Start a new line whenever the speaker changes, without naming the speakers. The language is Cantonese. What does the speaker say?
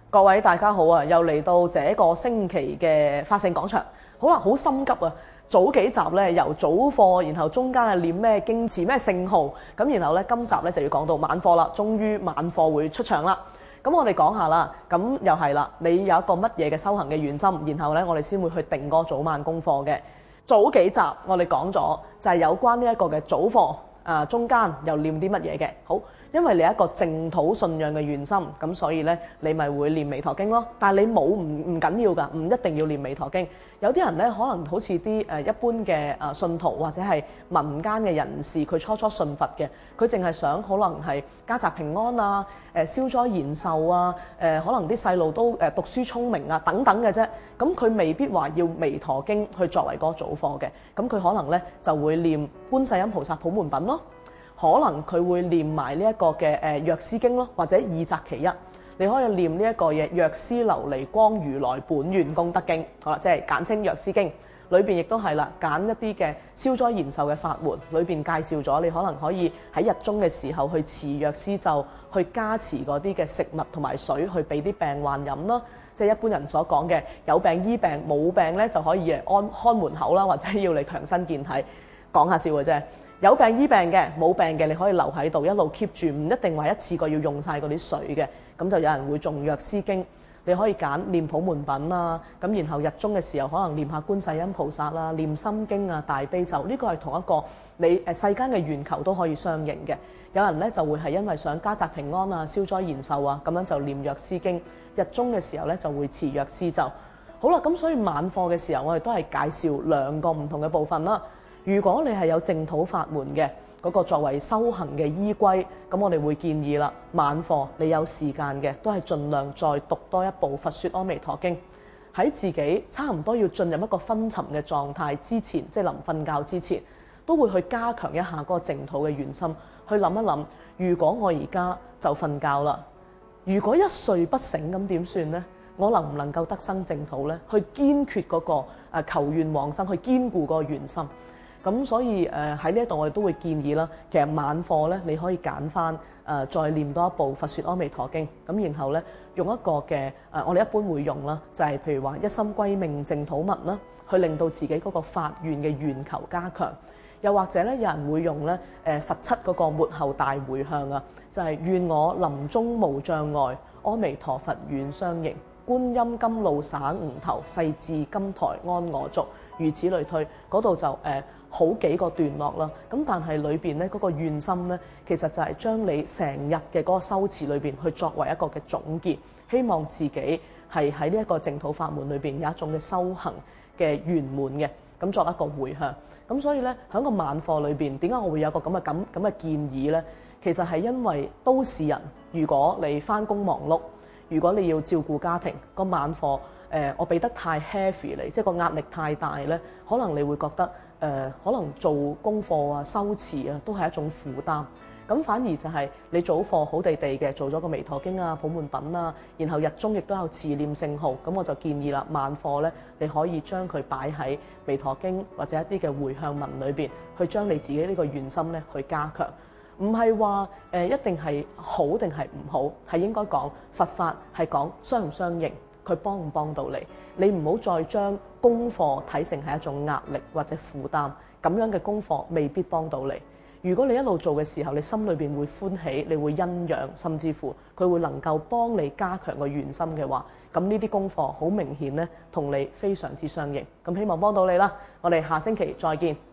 各位大家好啊，又嚟到這個星期嘅法聖廣場。好啦，好心急啊！早幾集咧由早課，然後中間係念咩經字、咩聖號，咁然後咧今集咧就要講到晚課啦。終於晚課會出場啦。咁我哋講下啦，咁又係啦，你有一個乜嘢嘅修行嘅願心，然後咧我哋先會去定嗰個早晚功課嘅。早幾集我哋講咗就係有關呢一個嘅早課，中間又念啲乜嘢嘅。好，因為你一個淨土信仰嘅願心，咁所以咧你咪會念彌陀經咯。但係你冇唔緊要㗎，唔一定要念彌陀經。有啲人咧可能好似啲一般嘅信徒或者係民間嘅人士，佢初初信佛嘅，佢淨係想可能係家宅平安啊、消災延壽啊、可能啲細路都讀書聰明啊等等嘅啫。咁佢未必話要彌陀經去作為嗰個早課嘅。咁佢可能咧就會念觀世音菩薩普門品咯。可能佢會念埋呢一個嘅藥師經咯，或者二擇其一。你可以念呢一個嘢藥師琉璃光如來本願功德經，好啦，即係簡稱藥師經。裏邊亦都係啦，揀一啲嘅消災延壽嘅法門，裏邊介紹咗你可能可以喺日中嘅時候去持藥師咒，去加持嗰啲嘅食物同埋水，去俾啲病患飲啦。即係一般人所講嘅有病醫病，冇病咧就可以看門口啦，或者要你強身健體。講下笑嘅啫，有病醫病嘅，冇病嘅你可以留喺度一路 keep 住，唔一定話一次過要用晒嗰啲水嘅。咁就有人會誦藥師經，你可以揀念普門品啊，咁然後日中嘅時候可能念下觀世音菩薩啦，念心經啊、大悲咒，呢個係同一個你世間嘅願求都可以相應嘅。有人咧就會係因為想家宅平安啊、消災延壽啊，咁樣就念藥師經，日中嘅時候咧就會持藥師咒。好啦，咁所以晚課嘅時候我哋都係介紹兩個唔同嘅部分啦。如果你係有淨土法門嘅嗰個作為修行嘅依歸，咁我哋會建議啦，晚課你有時間嘅都係盡量再讀多一部《佛說阿彌陀經》，喺自己差唔多要進入一個昏沉嘅狀態之前，即係臨瞓覺之前，都會去加強一下嗰個淨土嘅願心，去諗一諗，如果我而家就瞓覺啦，如果一睡不醒咁點算呢？我能唔能夠得生淨土呢？去堅決嗰個求願往生，去堅固嗰個願心。咁所以喺呢一度我哋都會建議啦，其實晚課咧你可以揀翻再念多一部《佛說阿彌陀經》，咁然後咧用一個嘅我哋一般會用啦，就係譬如話一心歸命淨土文啦，去令到自己嗰個發願嘅願求加強。又或者咧有人會用咧佛七嗰個末後大迴向啊，就係願我臨終無障礙，阿彌陀佛願相迎，觀音甘露灑吾頭，誓至金台安我足，如此類推，嗰度就好幾個段落啦。咁但係裏邊咧嗰個願心咧，其實就係將你成日嘅嗰個修持裏邊去作為一個嘅總結，希望自己係喺呢一個淨土法門裏邊有一種嘅修行嘅圓滿嘅，咁作一個迴向。咁所以咧喺個晚課裏邊，點解我會有個咁嘅建議咧？其實係因為都市人，如果你返工忙碌，如果你要照顧家庭，個晚課我俾得太 heavy 你，即係個壓力太大咧，可能你會覺得可能做功課啊、修持啊都係一種負擔。咁反而就係你早課好地地嘅做咗個彌陀經啊、普門品啊，然後日中亦都有持念聖號。咁我就建議啦，晚課咧你可以將佢擺喺彌陀經或者一啲嘅迴向文裏邊，去將你自己呢個願心咧去加強。唔係話一定係好定係唔好，係應該講佛法係講相唔相應，佢幫唔幫到你。你唔好再將功課睇成係一種壓力或者負擔，咁樣嘅功課未必幫到你。如果你一路做嘅時候，你心裏邊會歡喜，你會欣賞，甚至乎佢會能夠幫你加強個願心嘅話，咁呢啲功課好明顯咧，同你非常之相應。咁希望幫到你啦，我哋下星期再見。